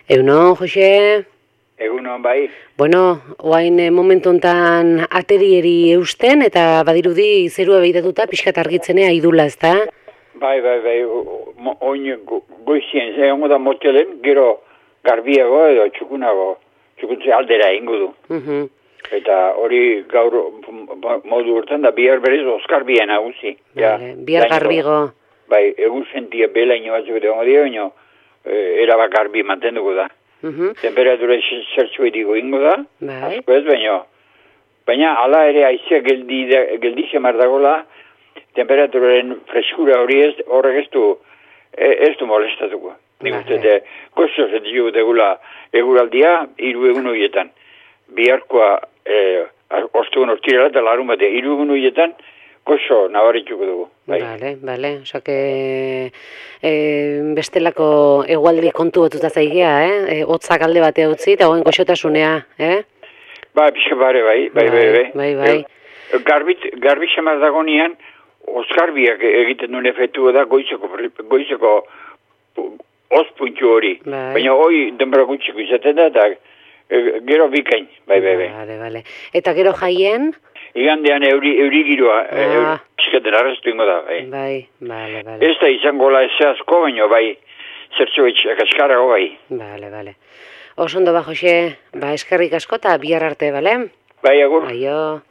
Egunon, Jose? Egunon, bai. Bueno, oain momentu hontan aterieri eusten, eta badirudi zerua behiratuta pixkat argitzenea idula, ezta? Bai. Oin goizien, egongo da motelen, gero garbiago edo txukuntze aldera ingo du. Eta hori gaur modu urtan da bihar berez Oskarbia nagusi. Vale, bihar garbigo. Bai, egun sentia belaino batzuk edo dio, erabak garbi mantenduko da. Temperatura zertxu ediko ingo da, asko ez, baina ala ere aizea geldi zemar dagoela, temperaturaren freskura hori horrek ez du molestatuko. Nik uste, gozo zetio degula eguraldia, 3 egun horietan. Biharkoa, ostegun hortirela eta larun bate, 3 egun horietan, gozo nabarituko dugu. Bale, osake bestelako egualdi kontu batuta zaigea, hotzak alde batea utzi, eta goen goxotasunea, Ba, pixka bare, bai. Garbi xamaz dagonean, Oskarbiak egiten duen efektu da goizeko ospuntu hori. Baina hoi denbora gutxiko izaten da, eta gero bikain, bai. Bale. Eta gero jaien? Igandean euri giroa, pixkaten arrastu ingo da, bai. Bale. Ez da izango la asko, baina bai, zertxo kaskarago bai. Bale. Osondo ba, Jose, eskerrik asko eta bihar arte, bale? Bai, agur. Aio.